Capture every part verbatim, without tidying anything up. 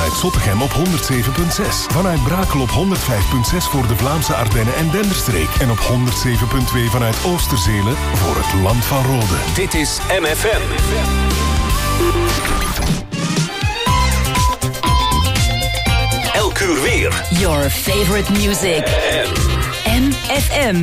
vanuit Zottegem op honderd zeven komma zes. Vanuit Brakel op honderd vijf komma zes voor de Vlaamse Ardennen en Denderstreek. En op honderd zeven komma twee vanuit Oosterzelen voor het Land van Rode. Dit is M F M. Elk uur weer. Your favorite music. M F M.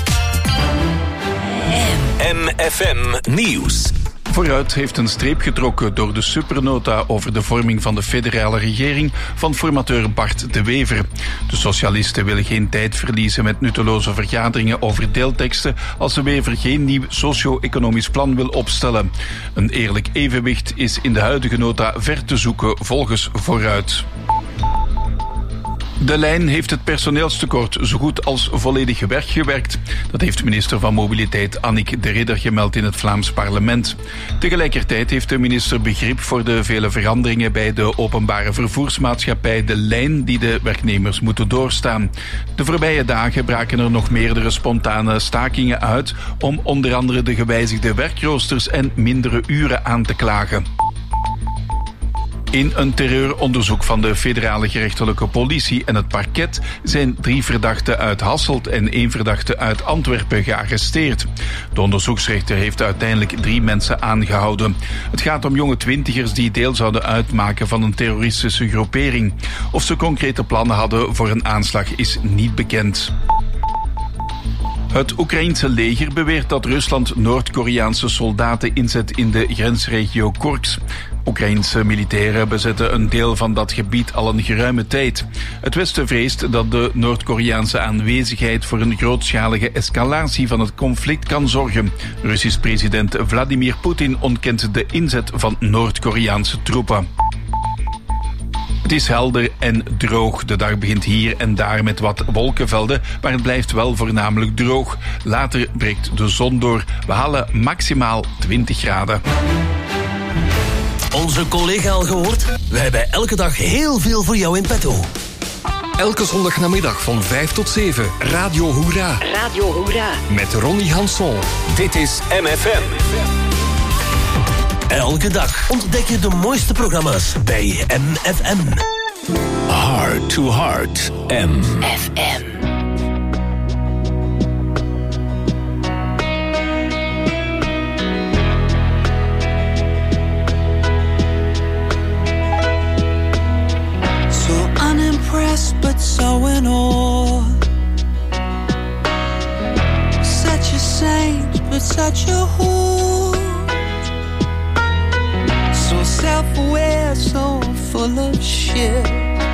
M F M Nieuws. Vooruit heeft een streep getrokken door de supernota over de vorming van de federale regering van formateur Bart De Wever. De socialisten willen geen tijd verliezen met nutteloze vergaderingen over deelteksten als De Wever geen nieuw socio-economisch plan wil opstellen. Een eerlijk evenwicht is in de huidige nota ver te zoeken volgens Vooruit. De lijn heeft het personeelstekort zo goed als volledig weggewerkt. Dat heeft minister van Mobiliteit Annick de Ridder gemeld in het Vlaams parlement. Tegelijkertijd heeft de minister begrip voor de vele veranderingen bij de openbare vervoersmaatschappij De Lijn die de werknemers moeten doorstaan. De voorbije dagen braken er nog meerdere spontane stakingen uit om onder andere de gewijzigde werkroosters en mindere uren aan te klagen. In een terreuronderzoek van de federale gerechtelijke politie en het parket zijn drie verdachten uit Hasselt en één verdachte uit Antwerpen gearresteerd. De onderzoeksrechter heeft uiteindelijk drie mensen aangehouden. Het gaat om jonge twintigers die deel zouden uitmaken van een terroristische groepering. Of ze concrete plannen hadden voor een aanslag is niet bekend. Het Oekraïense leger beweert dat Rusland Noord-Koreaanse soldaten inzet in de grensregio Korks. Oekraïense militairen bezetten een deel van dat gebied al een geruime tijd. Het Westen vreest dat de Noord-Koreaanse aanwezigheid voor een grootschalige escalatie van het conflict kan zorgen. Russisch president Vladimir Poetin ontkent de inzet van Noord-Koreaanse troepen. Het is helder en droog. De dag begint hier en daar met wat wolkenvelden, maar het blijft wel voornamelijk droog. Later breekt de zon door. We halen maximaal twintig graden. Onze collega al gehoord? We hebben elke dag heel veel voor jou in petto. Elke zondagnamiddag van vijf tot zeven. Radio Hoera. Radio Hoera. Met Ronnie Hanson. Dit is M F M. Elke dag ontdek je de mooiste programma's bij M F M. Heart to Heart. M F M. But so in awe. Such a saint, but such a whore. So self-aware, so full of shit.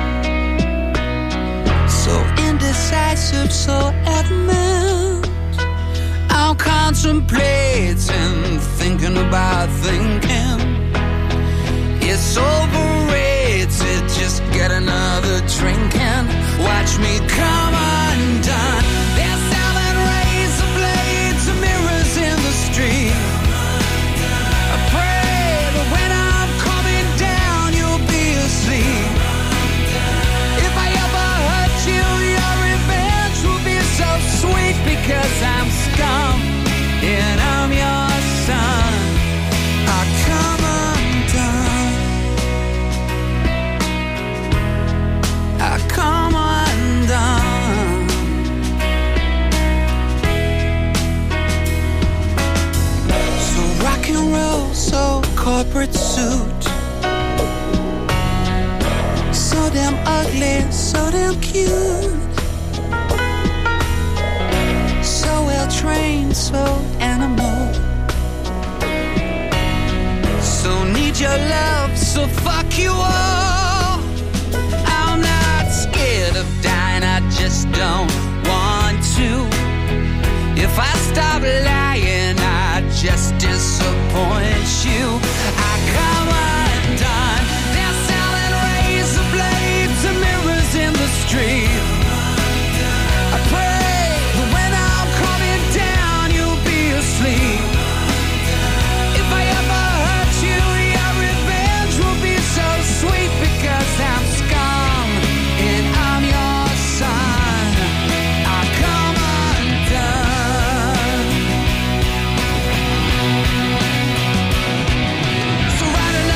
So indecisive, so adamant. I'm contemplating, thinking about thinking. It's overrated, just get another drink and watch me come undone. They're selling razor blades and mirrors in the street. I pray that when I'm coming down you'll be asleep. If I ever hurt you, your revenge will be so sweet. Because I'm scum and I'm your son. I come undone. I come undone. So rock and roll, so corporate suit. So damn ugly, so damn cute. So well trained, so animal. So need your love, so fuck you all. I'm not scared of dying, I just don't want to. If I stop lying, I just disappoint you. I come undone. They're selling razor blades and mirrors in the street. I pray that when I'm coming down, you'll be asleep. If I ever hurt you, your revenge will be so sweet. Because I'm scum and I'm your son. I come undone. So ride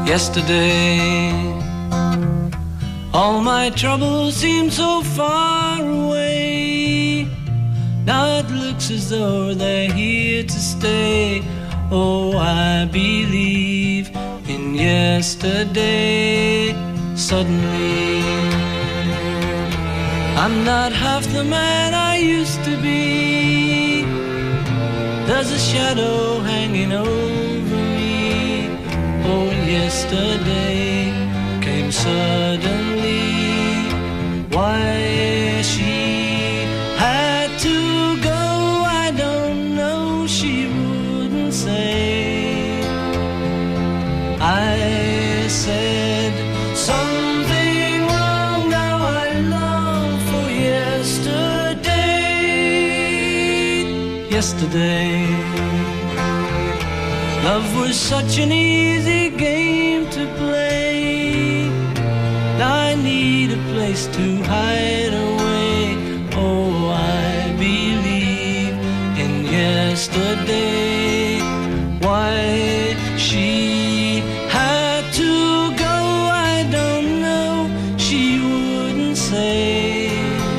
yesterday. All my troubles seem so far away. Now it looks as though they're here to stay. Oh, I believe in yesterday. Suddenly, I'm not half the man I used to be. There's a shadow hanging over me. Oh, yesterday came suddenly. Why she had to go, I don't know, she wouldn't say. I said something wrong, now I long for yesterday. Yesterday, love was such an easy game to play. Now I need a place to hide away. Oh, I believe in yesterday. Why she had to go, I don't know, she wouldn't say.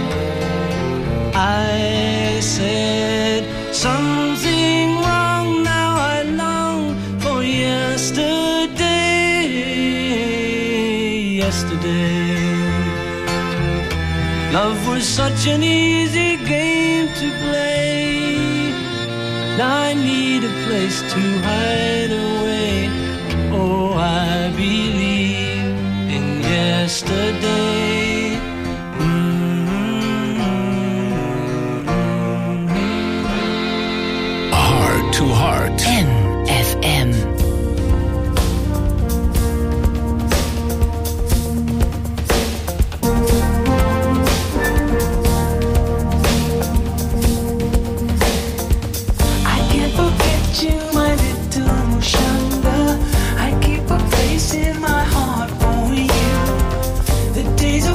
I said something wrong, now I long for yesterday. Yesterday, love was such an easy game to play. Now I need a place to hide away. Oh, I believe in yesterday. Mm-hmm. Heart to Heart. M F M. In my heart for you, the days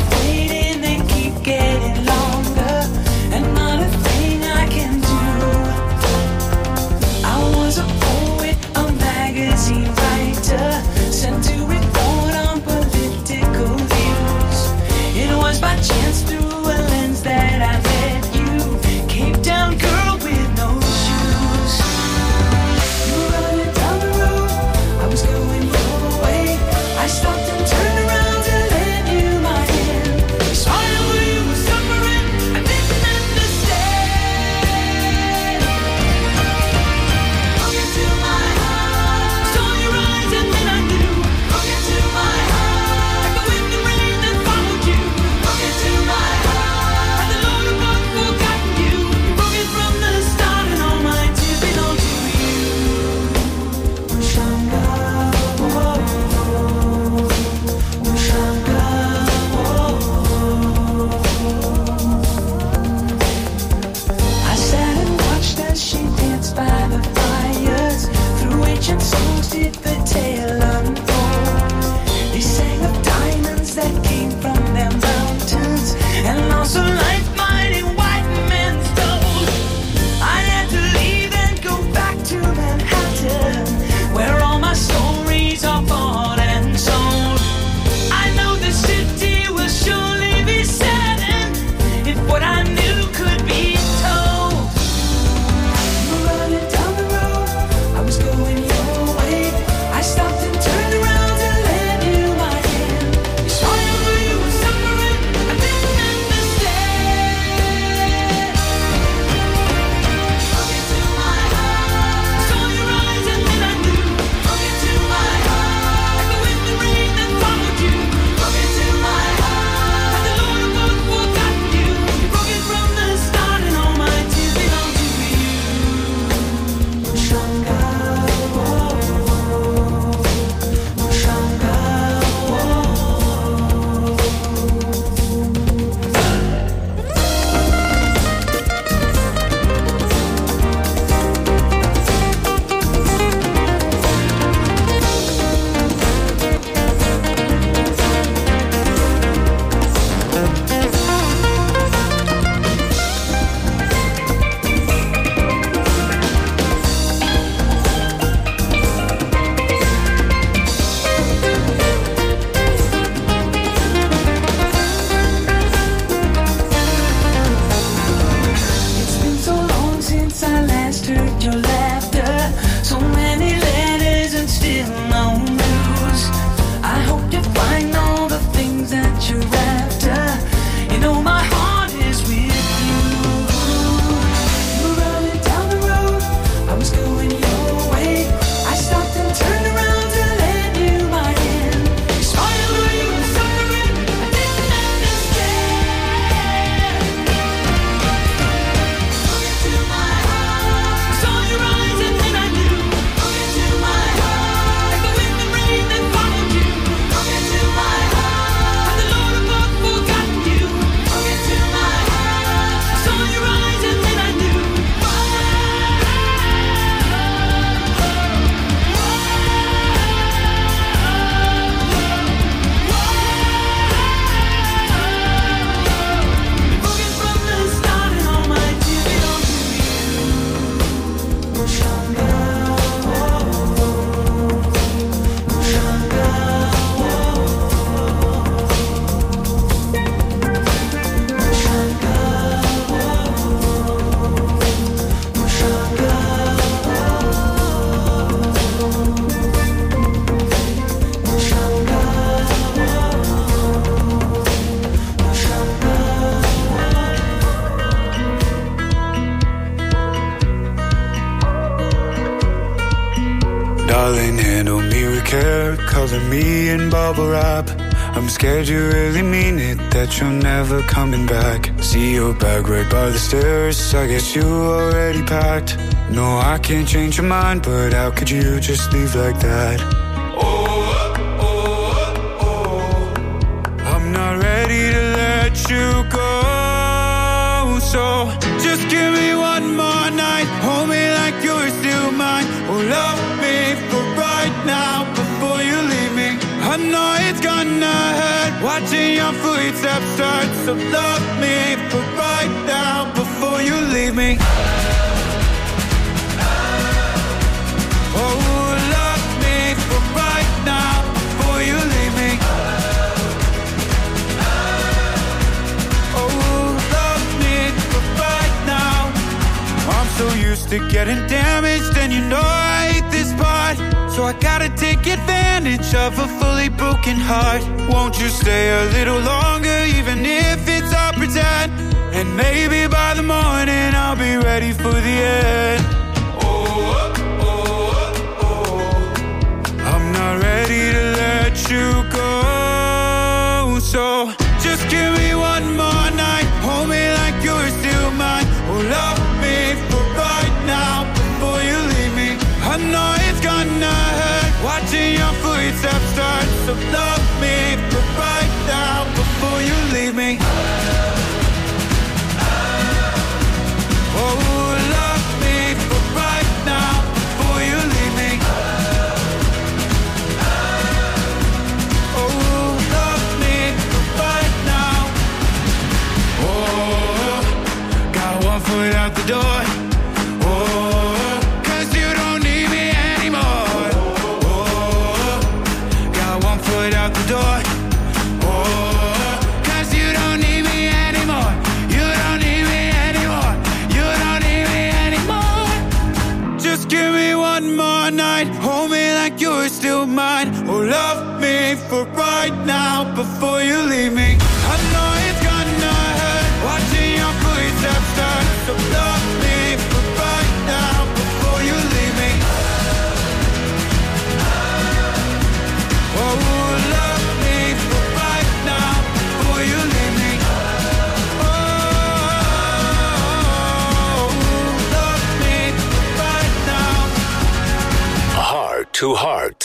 Darling, handle me with care, cover me in bubble wrap. I'm scared you really mean it, that you're never coming back. See your bag right by the stairs, I guess you already packed. No, I can't change your mind, but how could you just leave like that? Oh, oh, oh, oh. I'm not ready to let you go. So just give me one more night, hold me like you're still mine. Oh, love me for right now before you leave me. I know it's gonna hurt watching your footsteps start. So love me for right now before you leave me. Oh, love me for right now before you leave me. Oh, love me for right now. I'm so used to getting damaged, and you know I hate this part. So I gotta take advantage of a fully broken heart. Won't you stay a little longer, even if it's all pretend? And maybe by the morning I'll be ready for the end. Oh, oh, oh, oh. I'm not ready to let you go. So just give me one more night, hold me like you're still mine. Oh, love me for right now before you leave me. I know it's gonna hurt watching your footsteps start. So love me for right now before you leave me. Oh, love me for right now before you leave me. Oh, love me for right now. Oh, got one foot out the door. Oh, 'cause you don't need me anymore. Oh, got one foot out the door. Oh, 'cause you don't need me anymore. You don't need me anymore. You don't need me anymore. Just give me one more night, hold me like you're still mine. Oh, love me for right now before you leave me. I know it's gonna hurt watching your footsteps start. So love me for right now before you leave me. Oh, love me for right now before you leave me. Oh, love me for right now. Heart to Heart.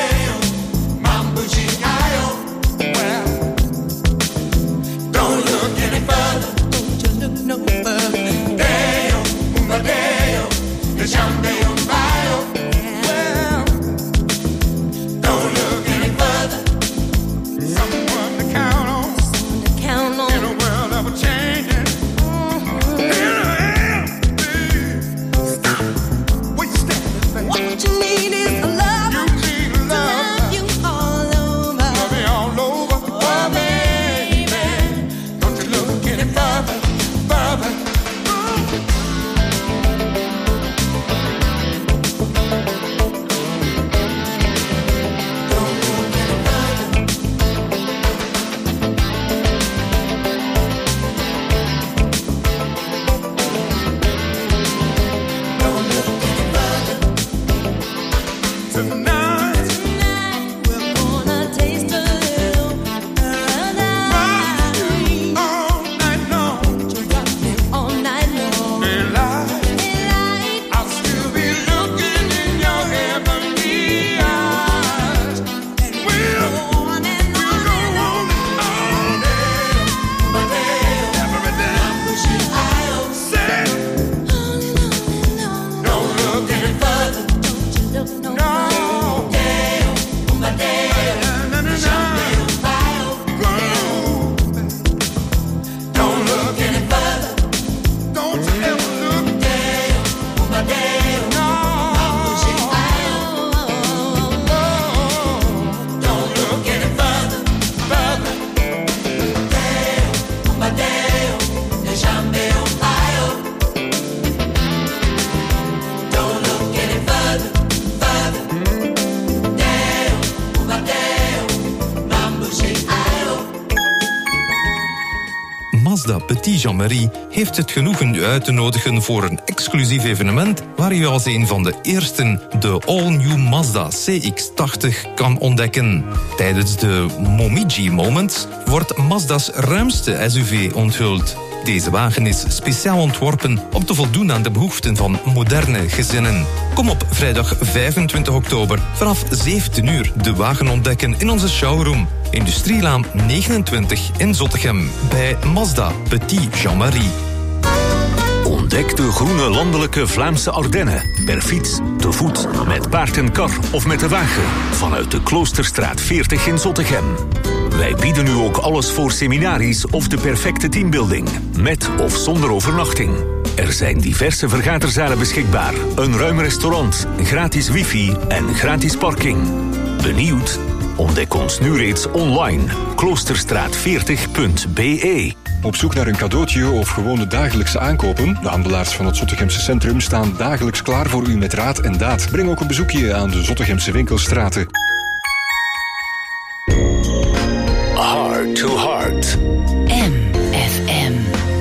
Don't look Mazda Petit Jean-Marie heeft het genoegen u uit te nodigen voor een exclusief evenement waar u als een van de eersten de all-new Mazda C X tachtig kan ontdekken. Tijdens de Momiji Moments wordt Mazda's ruimste S U V onthuld. Deze wagen is speciaal ontworpen om te voldoen aan de behoeften van moderne gezinnen. Kom op vrijdag vijfentwintig oktober vanaf zeventien uur de wagen ontdekken in onze showroom. Industrielaan negenentwintig in Zottegem bij Mazda Petit Jean-Marie. Ontdek de groene landelijke Vlaamse Ardennen. Per fiets, te voet, met paard en kar of met de wagen. Vanuit de Kloosterstraat veertig in Zottegem. Wij bieden u ook alles voor seminaries of de perfecte teambuilding. Met of zonder overnachting. Er zijn diverse vergaderzalen beschikbaar. Een ruim restaurant, gratis wifi en gratis parking. Benieuwd? Ontdek ons nu reeds online. kloosterstraat veertig punt b e. Op zoek naar een cadeautje of gewone dagelijkse aankopen? De handelaars van het Zottegemse centrum staan dagelijks klaar voor u met raad en daad. Breng ook een bezoekje aan de Zottegemse winkelstraten. Heart to Heart. M F M.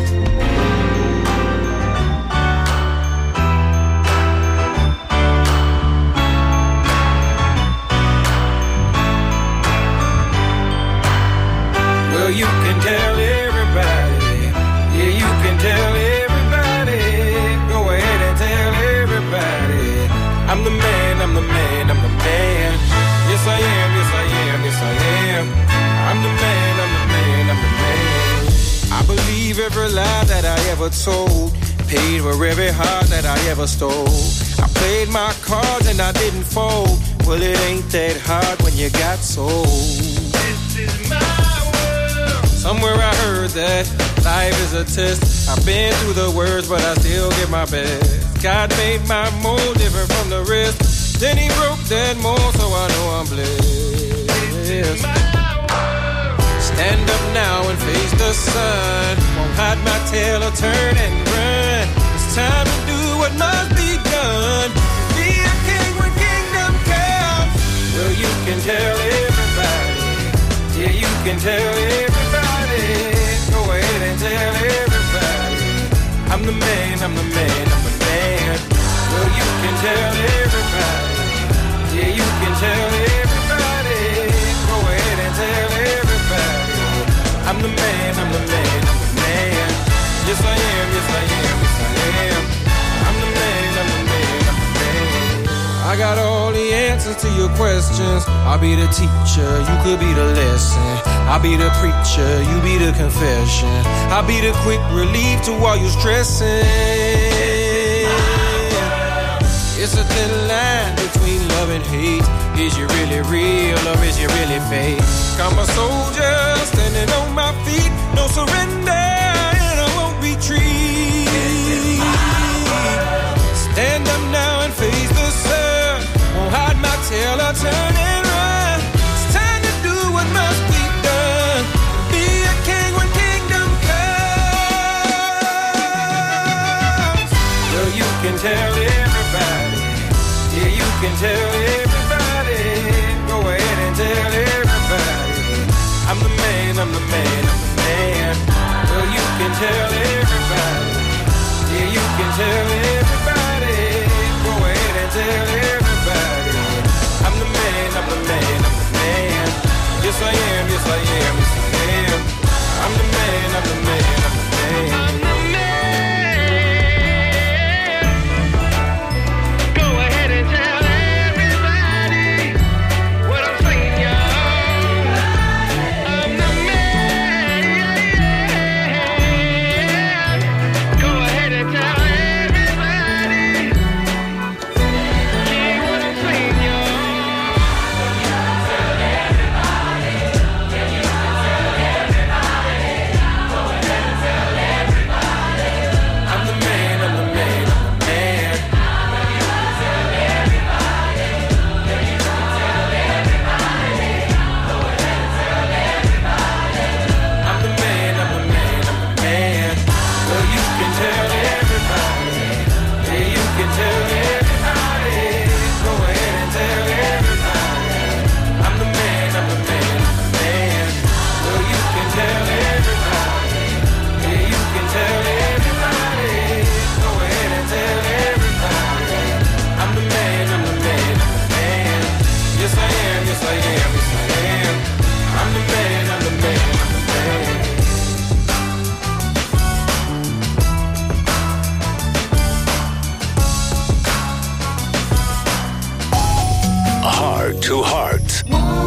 Well, you can tell everybody. Yeah, you can tell everybody. Go ahead and tell everybody. I'm the man, I'm the man, I'm the man. Yes, I am, yes, I am, yes, I am. I'm the man, I'm the man, I'm the man. I believe every lie that I ever told. Paid for every heart that I ever stole. I played my cards and I didn't fold. Well, it ain't that hard when you got sold. This is my world. Somewhere I heard that life is a test. I've been through the worst, but I still give my best. God made my mold different from the rest. Then he broke that mold, so I know I'm blessed. This is my stand up now and face the sun. Won't hide my tail or turn and run. It's time to do what must be done. Be a king when kingdom comes. Well, you can tell everybody. Yeah, you can tell everybody. Go ahead and tell everybody. I'm the man, I'm the man, I'm the man. Well, you can tell everybody. Yeah, you can tell everybody. Go ahead and tell everybody. I'm the man, I'm the man, I'm the man. Yes, I am, yes, I am, yes, I am. I'm the man, I'm the man, I'm the man. I got all the answers to your questions. I'll be the teacher, you could be the lesson. I'll be the preacher, you be the confession. I'll be the quick relief to all your stressing. It's a thin line between love and hate. Is you really real or is you really fake? I'm a soldier standing on my feet. No surrender and I won't retreat. Stand up now and face the sun. Won't hide my tail or turn and run. It's time to do what must be done. Be a king when kingdom comes. Well, you can tell everybody. Yeah, you can tell everybody. Go ahead and tell everybody. I'm the man, I'm the man, I'm the man. Well, you can tell everybody. Yeah, you can tell everybody. Go ahead and tell everybody. I'm the man, I'm the man, I'm the man. Yes, I am, yes, I am, yes, I am. I'm the man, I'm the man, I'm the man. I'm the man. Go ahead and tell everybody what I'm saying, y'all. I'm the man. Go ahead and tell everybody. Yeah. to Heart.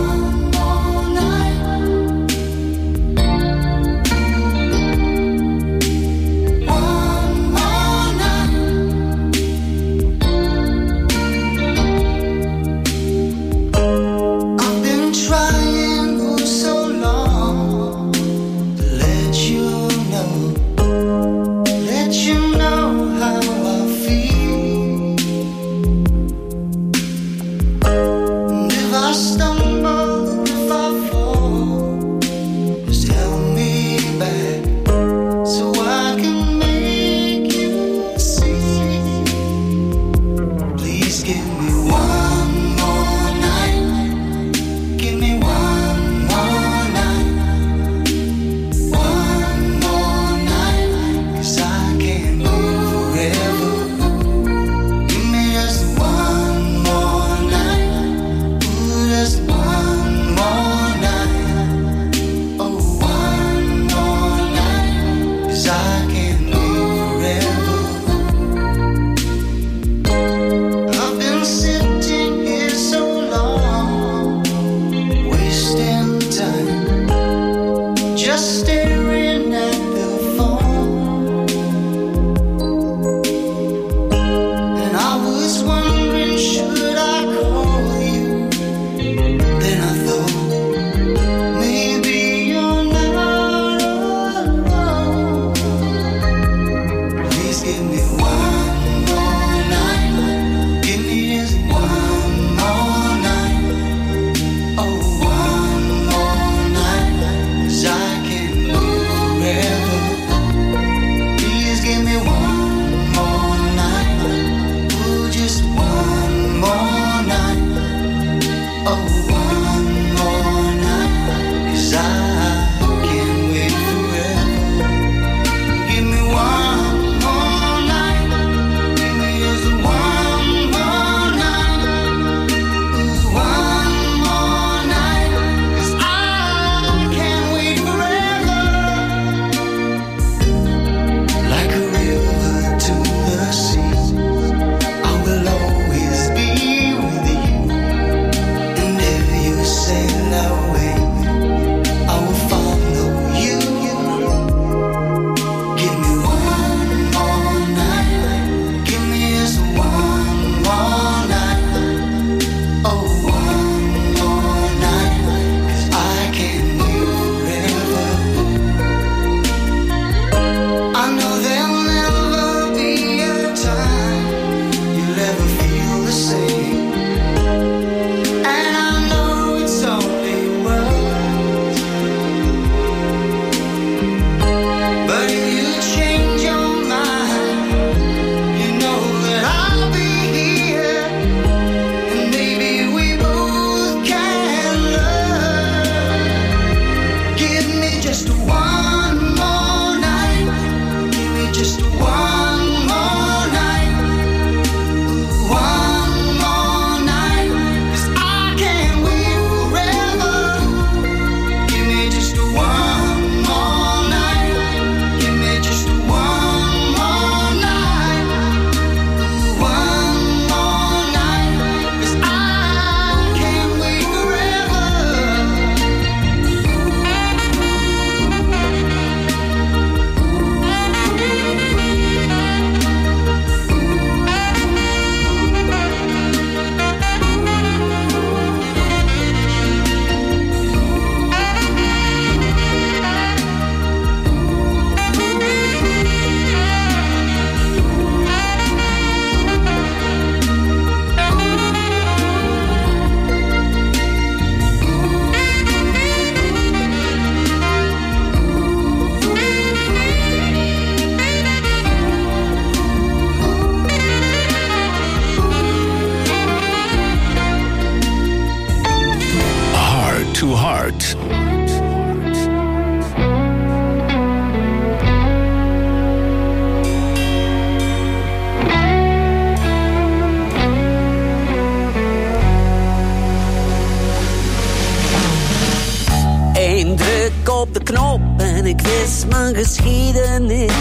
op de knop en ik wist mijn geschiedenis.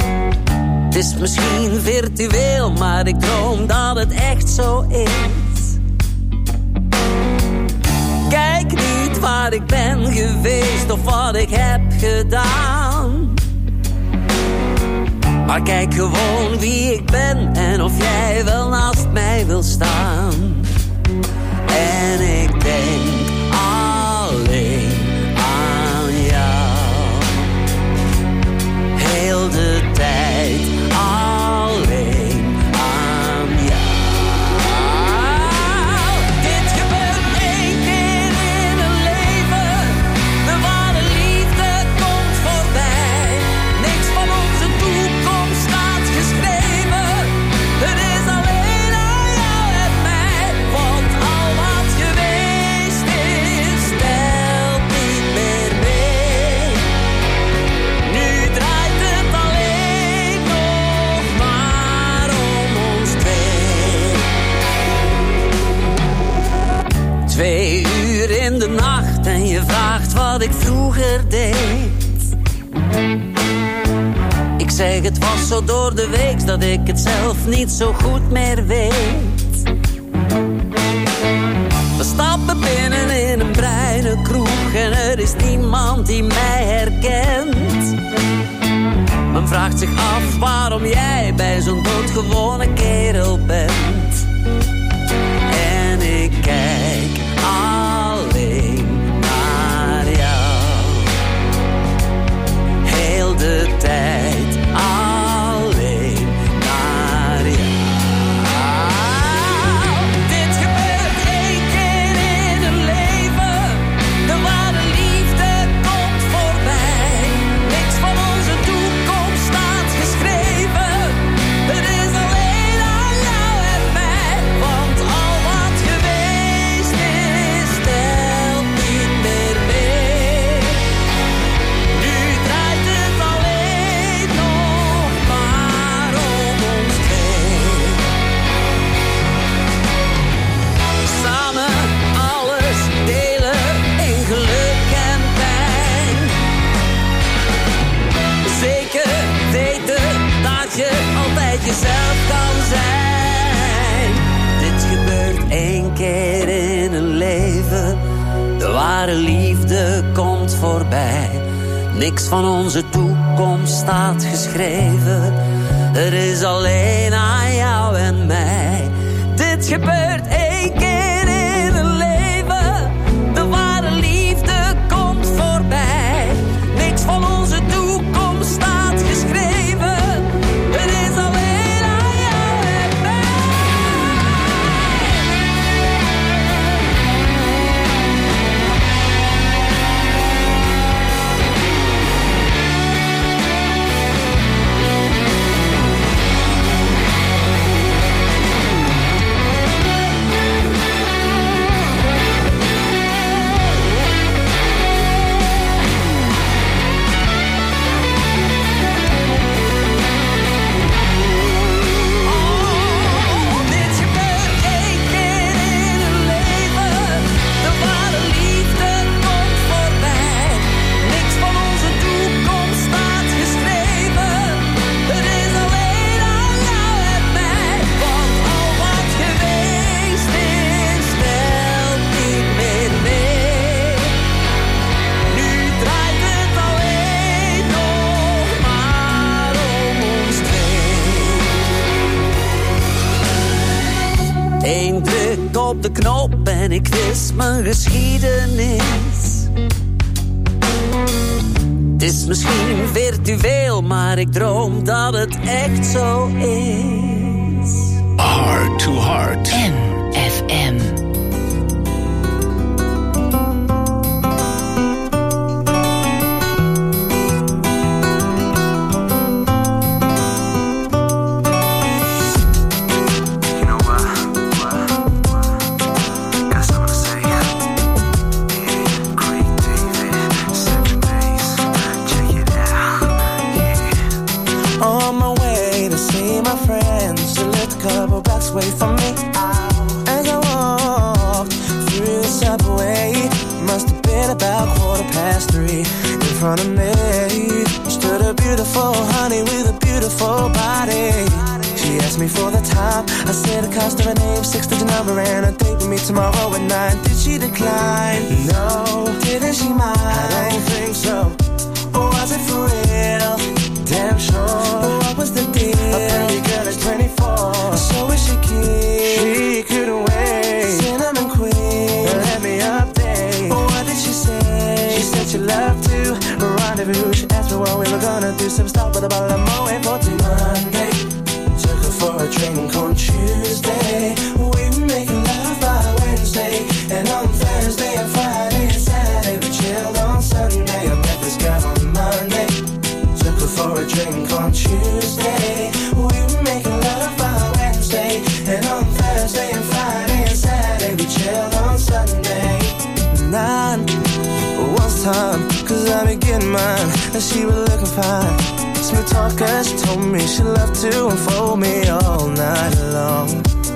Het is misschien virtueel, maar ik droom dat het echt zo is. weet waar ik ben geweest of wat ik heb gedaan. Maar kijk gewoon wie ik ben en of jij wel naast mij wil staan. En ik denk alleen aan jou. Heel de tijd alleen aan jou. Dit gebeurt één keer in een leven. De ware liefde komt voorbij. Niks van onze toekomst staat geschreven. Het is alleen aan jou en mij. Want al wat geweest is, telt niet meer mee. Nu draait het alleen nog maar om ons twee. Twee uur in de nacht en je vraagt wat ik vroeger deed. Ik zeg het was zo door de week dat ik het zelf niet zo goed meer weet. We stappen binnen in een bruine kroeg en er is niemand die mij herkent. Men vraagt zich af waarom jij bij zo'n doodgewone kerel bent. En ik kijk alleen naar jou. Heel de tijd alleen naar jou. Dit gebeurt één keer in een leven. De ware liefde komt voorbij. Niks van onze toekomst staat geschreven. Het is alleen aan jou en mij. Want al wat geweest is, telt niet meer mee. Nu draait het alleen nog maar om ons twee. Samen alles delen in geluk en pijn. Zeker weten dat je altijd jezelf kan zijn. Dit gebeurt één keer in een leven. De ware liefde komt voorbij. Niks van onze toekomst staat geschreven. Het is alleen aan jou en mij. Dit gebeurt één keer in een leven. De ware liefde komt voorbij. Niks van onze toekomst staat geschreven. Het is alleen aan jou en mij. Dit gebeurt één keer in een leven. De ware liefde komt voorbij. Niks van onze toekomst staat geschreven. Het is alleen aan jou en mij. Want al wat geweest is, telt niet meer mee. Nu draait het alleen nog maar om ons twee. Eén druk op de knop en ik wist mijn geschiedenis. Het is misschien virtueel, maar ik droom dat het echt zo is. Heart to Heart. M F M. On my way to see my friends, she lived a couple blocks away from me. As I walked through the subway, must have been about quarter past three. In front of me stood a beautiful honey with a beautiful body. She asked me for the time. I said the cost of a name, six-digit number, and a date with me tomorrow at nine. Did she decline? No. Didn't she mind? I don't think so. Or was it for real? Damn sure. What was the deal? A pretty girl is twenty-four. So is she keen? She couldn't wait. Cinnamon queen, let me update. What did she say? She said she loved to rendezvous. She asked me what we were gonna do. Some stop with a bottle of Moet for two. Monday, took her for a drink on Tuesday. We were making love by Wednesday. And on Thursday and Friday and Saturday we chilled on Sunday. I met this girl on Monday. Took her for a drink on Tuesday. We were making love by Wednesday. And on Thursday and Friday and Saturday we chilled on Sunday. Nine was time, cause I be getting mine. And she was looking fine. Smooth talker, she told me she loved to unfold me all night long.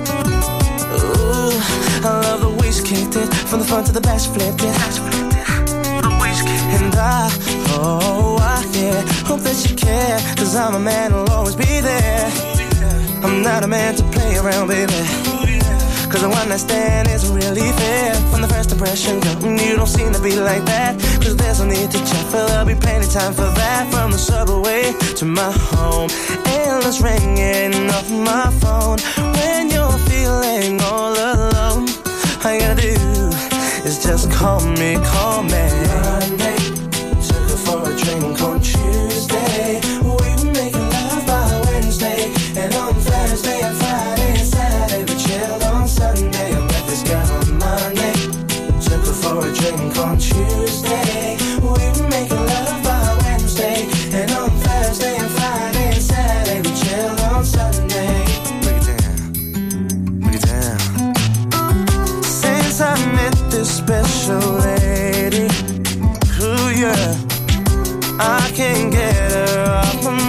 Ooh, I love the way she kicked it. From the front to the back she flipped it. The way she kicked it. And I, oh I, yeah, hope that you care. Cause I'm a man who'll always be there. I'm not a man to play around, baby. Cause the one night stand isn't really fair. From the first impression, girl, you don't seem to be like that. Cause there's no need to chat, but there'll be plenty time for that. From the subway to my home, endless ringing off my phone. When you're feeling all alone, all you gotta do is just call me, call me. Monday, took her for a drink on Tuesday. We were making love by Wednesday. And on Thursday and Friday and Saturday we chilled on Sunday. I met this girl on Monday. Took her for a drink on Tuesday. We were making love by Wednesday. And on Thursday and Friday and Saturday we chilled on Sunday. Break it down, break it down. Since I met this special lady, ooh yeah, I can't get her off my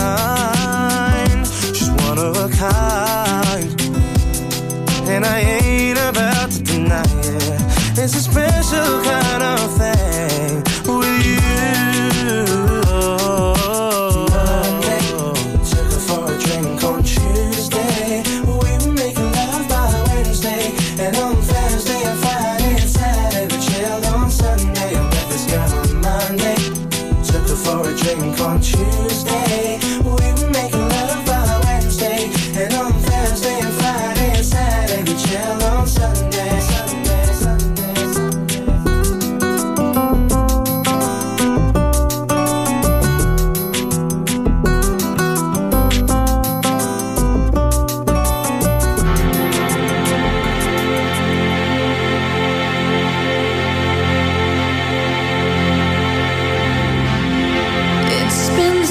mind. She's one of a kind, and I ain't about to deny it. It's a special kind of thing with you. Monday, took her for a drink on Tuesday. We were making love by Wednesday. And on Thursday and Friday and Saturday we chilled on Sunday. I met this girl on Monday. Took her for a drink on Tuesday. We were making love by Wednesday. And on Thursday and Friday and Saturday we chilled on Sunday. Sunday, Sunday, Sunday. It's been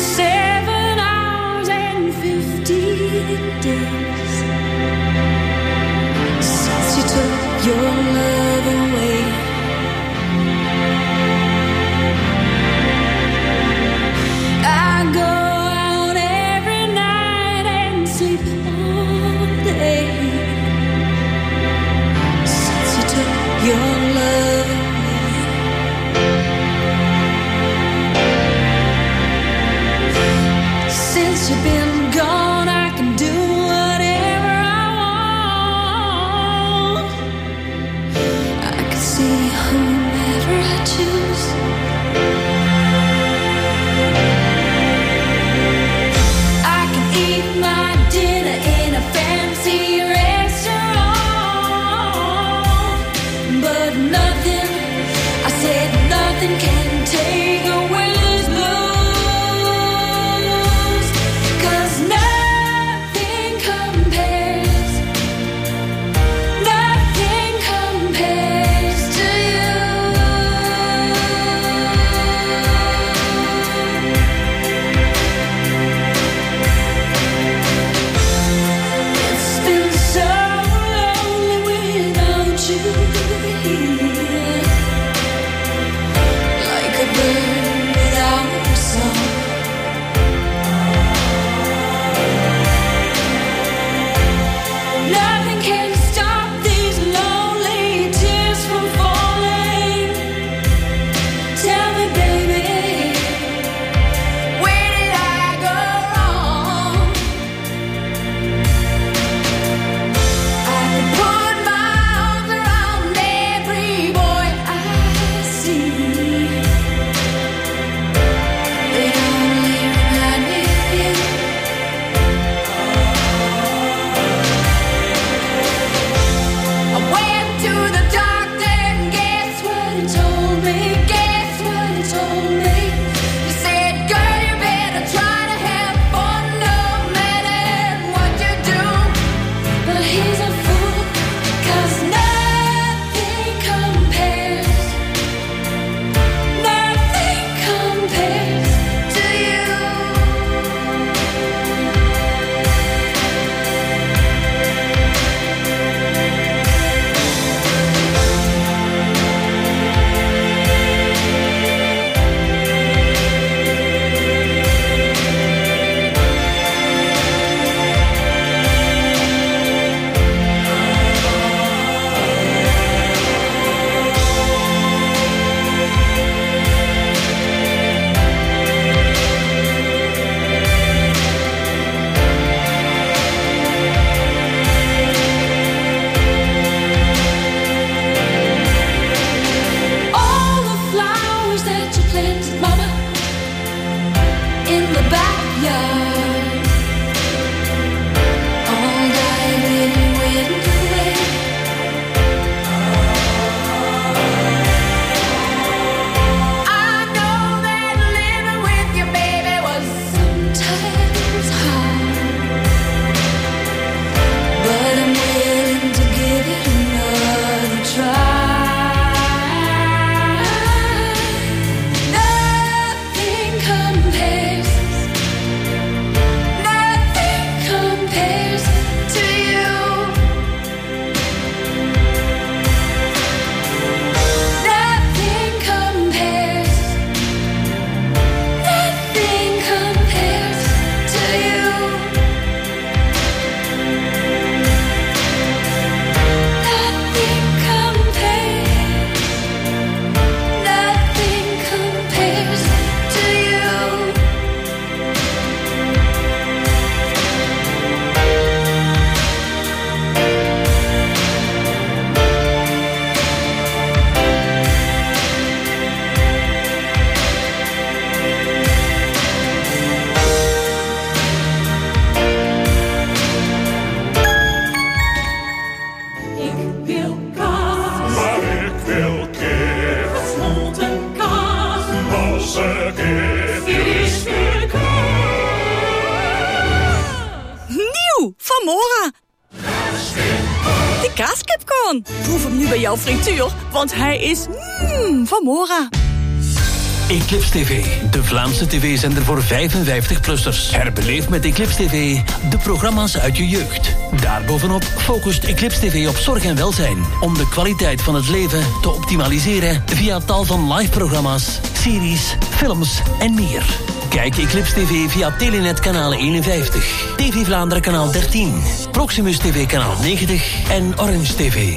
kipcorn. Proef hem nu bij jouw frituur, want hij is mmm, van Mora. Eclipse T V, de Vlaamse tv-zender voor vijfenvijftig-plussers. Herbeleef met Eclipse T V de programma's uit je jeugd. Daarbovenop focust Eclipse T V op zorg en welzijn, om de kwaliteit van het leven te optimaliseren via tal van live-programma's, series, films en meer. Kijk Eclipse T V via Telenet kanaal eenenvijftig, T V Vlaanderen kanaal dertien, Proximus T V kanaal negentig en Orange T V.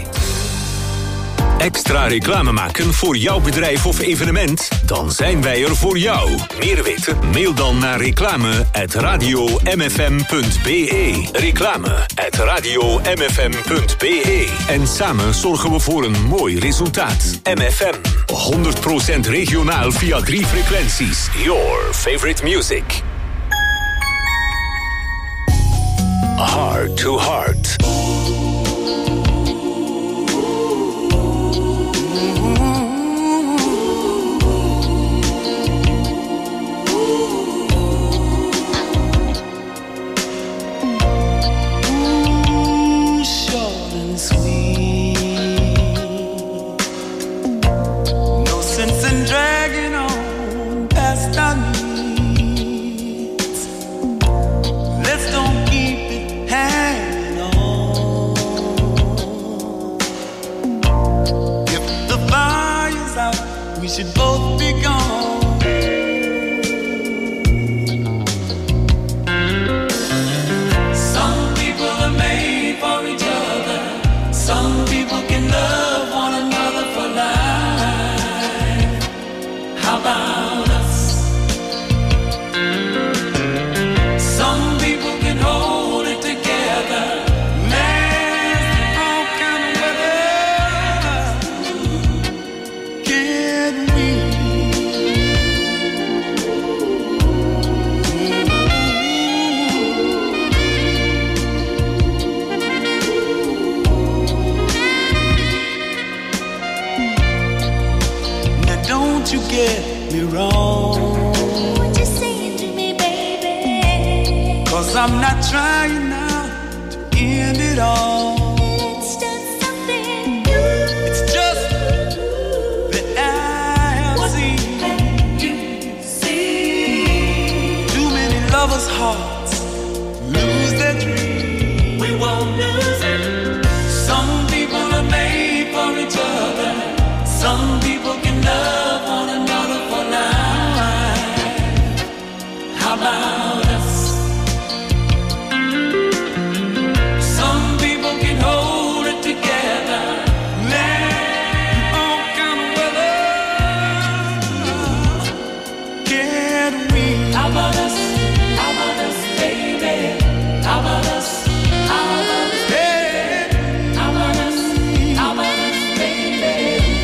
Extra reclame maken voor jouw bedrijf of evenement? Dan zijn wij er voor jou. Meer weten? Mail dan naar reclame at radio m f m punt b e. Reclame at radio m f m punt b e. En samen zorgen we voor een mooi resultaat. M F M, honderd procent regionaal via drie frequenties. Your favorite music. Heart to Heart. Dragging on past our needs. Let's don't keep it hanging on. If the fire's out, we should both be gone. Some people are made for each other. Some people can love one another for life. How about us? Some people can hold it together. Last all kind of weather. Can we? Now don't you get me wrong. What you saying to me, baby? Cause I'm not trying now to end it all. Let's start something new. It's just that I have What seen have you seen? too many lovers' hearts lose their dreams. We won't lose it. Some people are made for each other. Some people can love one another for life. How about us? Some people can hold it together. Let all kind of weather. Can we? How about us? How about us, baby? How about us? How about us? Hey, How about us? How about us, baby?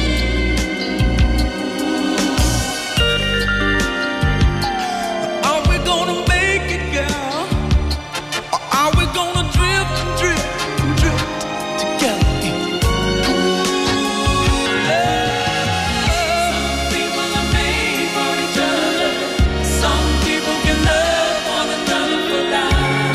are we gonna make it, girl? Or are we gonna drift and drift and drift together? Some people are made for each other. Some people can love one another for life.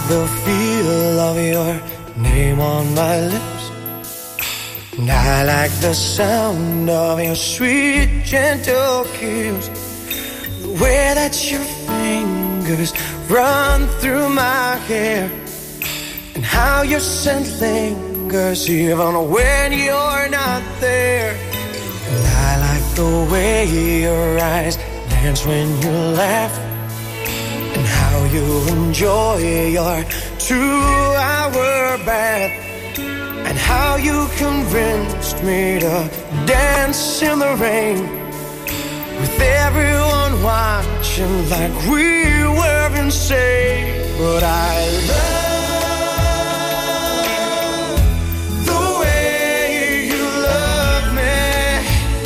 the feel of your name on my lips. And I like the sound of your sweet, gentle kiss. The way that your fingers run through my hair. And how your scent lingers even when you're not there. And I like the way your eyes dance when you laugh. And how you enjoy your two-hour bath. And how you convinced me to dance in the rain. With everyone watching like we were insane. But I love the way you love me.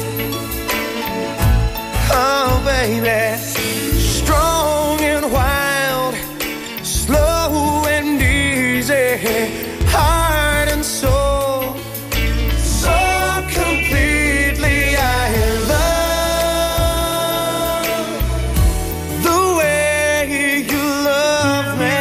Oh baby, strong and wild, slow and easy, heart and soul, so completely I love the way you love me.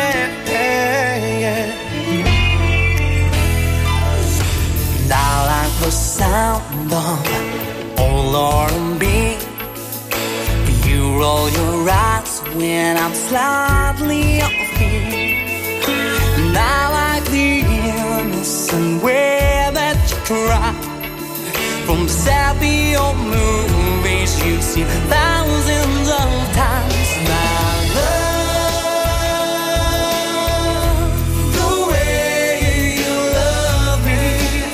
And I like the sound of old R and B. You roll your eyes when I'm slightly off beat. And I like the innocent way that you cry. From sappy old movies you've seen thousands of times. And I love the way you love me.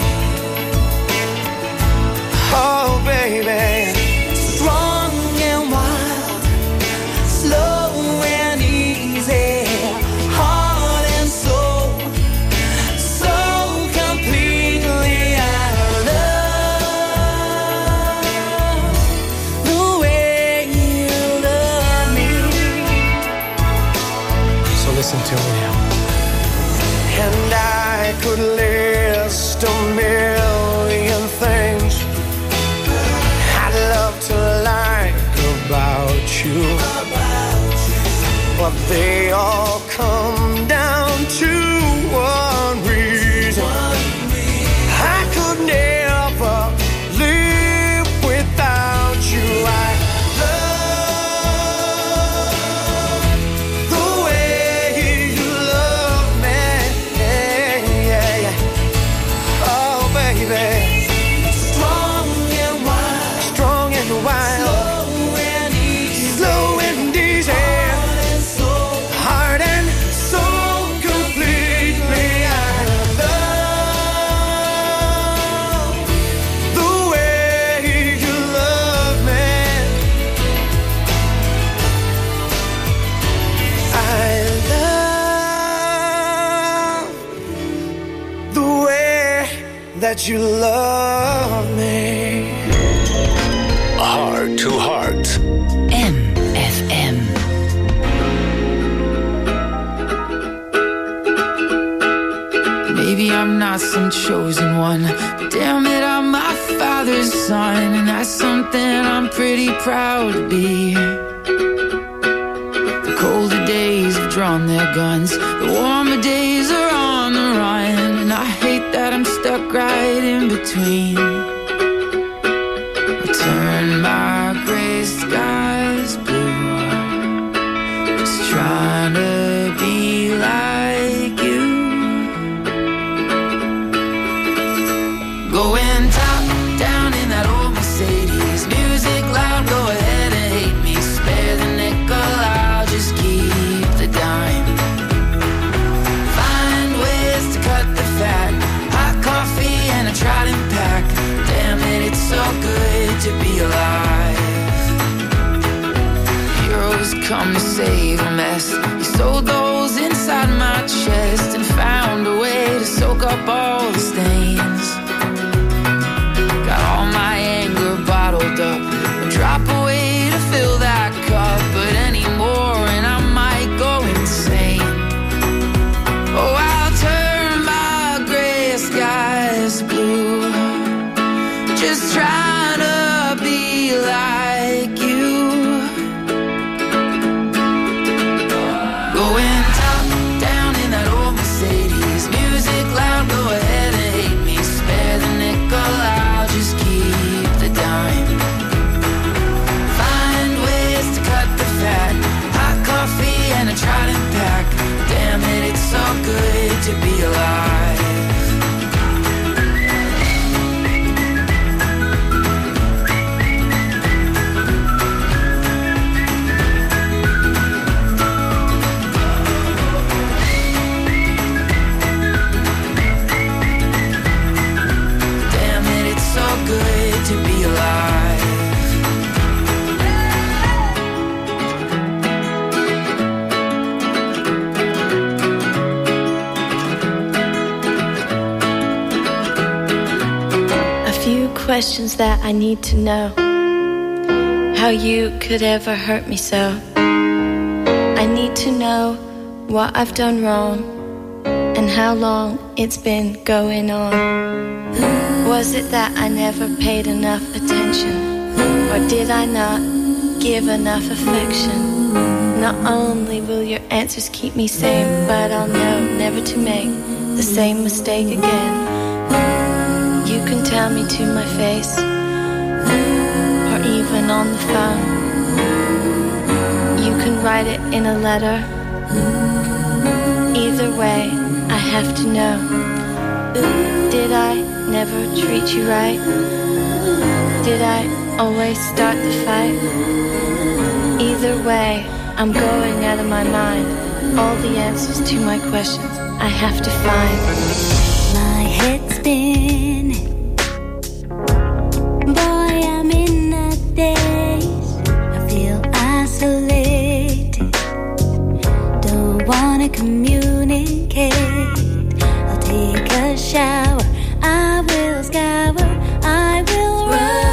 Oh baby, strong and wild, slow and easy, heart and soul, so completely I love the way you love me. So listen to me now. And I could list a million things I'd love to like about you, but they all come down to one reason. I could never live without you. I love the way you love me. Oh baby, strong and wild, strong and wild, slow and easy, slow and easy, heart and soul, completely I love the way you love me. I love the way that you love me. Heart to Heart. M F M. Maybe I'm not some chosen one, but damn it, I'm my father's son, and that's something I'm pretty proud to be. The colder days have drawn their guns, the warmer days are on the run, and I hate that I'm stuck right in between. I turn my gray skies blue, just trying to be like you. Going top down in that old Mercedes, music loud, go ahead and hate me. Spare the nickel, I'll just keep the dime. Find ways to cut the fat, hot coffee and a Trident pack. Damn it, it's so good to be alive. Heroes come to save a mess. You sewed those inside my chest and found a way to soak up all the stains. Got all my anger bottled up, a drop away to fill that cup, but anymore and I might go insane. Oh, I'll turn my gray skies blue, just trying to be like you. Going top down in that questions that I need to know. How you could ever hurt me so. I need to know what I've done wrong and how long it's been going on. Was it that I never paid enough attention? Or did I not give enough affection? Not only will your answers keep me sane, but I'll know never to make the same mistake again. You can tell me to my face, or even on the phone. You can write it in a letter. Either way, I have to know. Did I never treat you right? Did I always start the fight? Either way, I'm going out of my mind. All the answers to my questions I have to find. My head's spinning. Boy, I'm in a daze. I feel isolated. Don't wanna communicate. I'll take a shower. I will scour. I will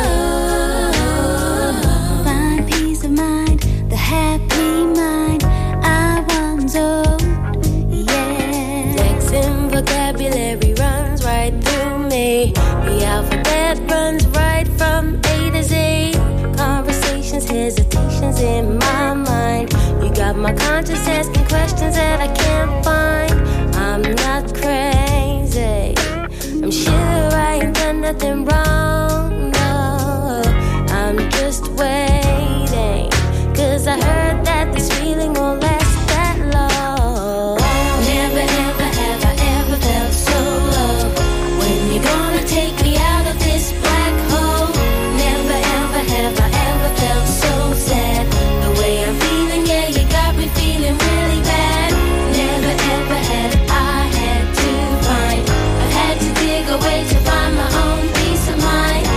run. Find peace of mind. The happy mind I once owned. Yeah. Flexing vocabulary runs right through me. The alphabet runs right from A to Z. Conversations, hesitations in my mind. You got my conscience asking questions that I can't find. I'm not crazy. I'm sure I ain't done nothing wrong. No, I'm just waiting. Cause I heard that this feeling won't last that long. Never ever have I ever felt so low. When you gonna take me out of this black hole? Never ever have I ever felt so sad. The way I'm feeling, yeah, you got me feeling really bad. Never ever had I had to find. I've had to dig away to find my own peace of mind.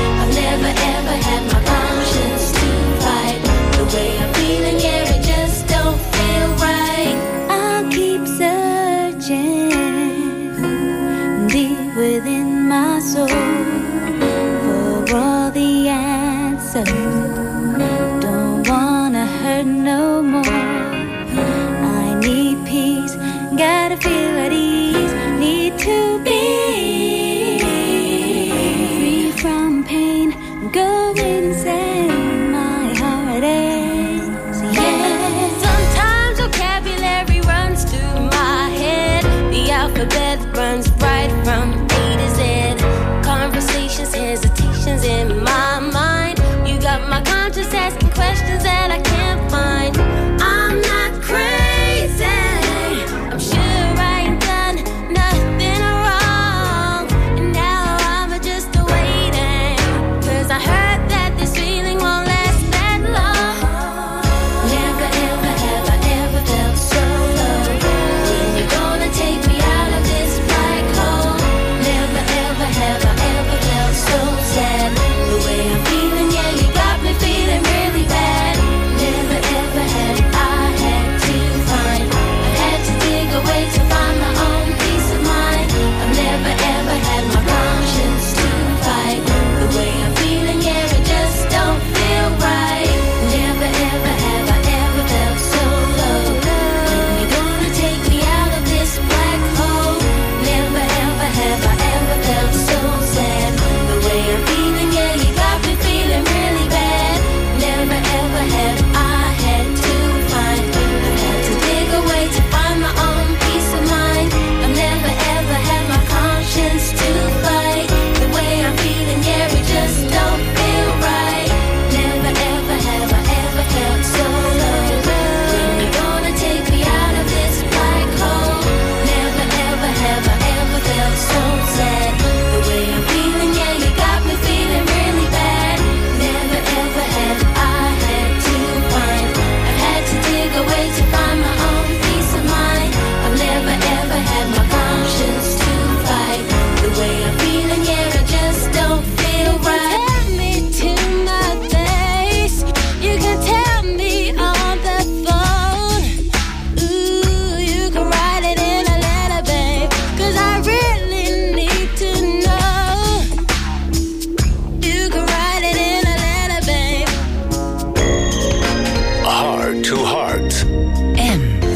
Weekend. M.